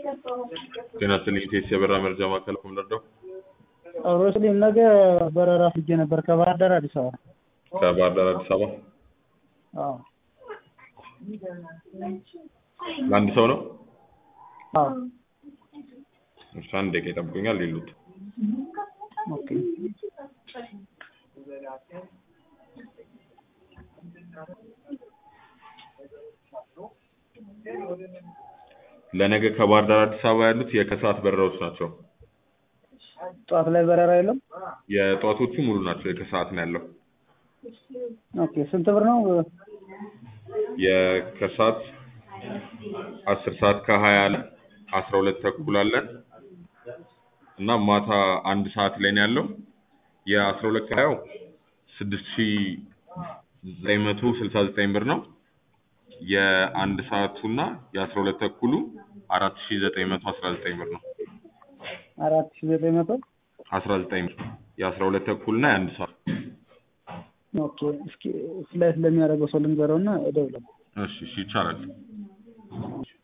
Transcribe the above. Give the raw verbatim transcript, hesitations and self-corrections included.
ጤና ይስጥልኝ ኢቴስ የበረራ መረጃ ማዕከል ኮምደርደው አውሮስሊ ነገ በረራ ፍጄ ነበር ከባህር ዳር አዲስ አበባ። ከባህር ዳር አዲስ አበባ? አዎ። ለአንድ ሰው ነው? አዎ። እሺ አንድ ደቂቃ ይጠብቁኛል ይሉት። ኦኬ። ለነገ ከባህር ዳር አዲስ አበባ ያሉት የከሰዓት በረራዎች ናቸው። ጠዋት ላይ በረራ የለም? የጠዋቶቹ ሙሉ ናቸው፣ የከሰዓት ነው ያለው። ኦኬ። ስንት ብር ነው? የከሰዓት አስር ሰዓት ከሀያ አለ፣ አስራ ሁለት ተኩል አለን እና ማታ አንድ ሰዓት ላይ ነው ያለው። የአስራ ሁለት ከሀያው ስድስት ሺህ ዘጠኝ መቶ ስልሳ ዘጠኝ ብር ነው። የአንድ ሰዓቱና የአስራ ሁለት ተኩሉ አራት ሺህ ዘጠኝ መቶ አስራ ዘጠኝ ብር ነው። አራት ሺህ ዘጠኝ መቶ አስራ ዘጠኝ ብር የአስራ ሁለት ተኩልና የአንድ ሰዓት። ኦኬ። እስኪ ፍላይት ለሚያደርገው ሰው ልንገረውና እደውላለሁ። እሺ እሺ ይቻላል።